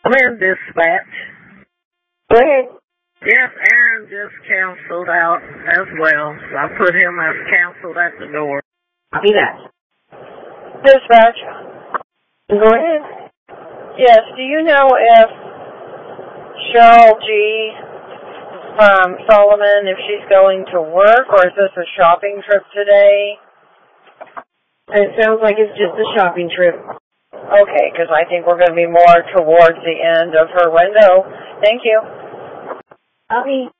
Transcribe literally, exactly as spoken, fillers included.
Lynn Dispatch. Go ahead. Yes, Aaron just canceled out as well. So I put him as canceled at the door. Copy that. Dispatch. Go ahead. Yes, do you know if Cheryl G. from Solomon, if she's going to work, or is this a shopping trip today? It sounds like it's just a shopping trip. Okay, because I think we're going to be more towards the end of her window. Thank you. Copy.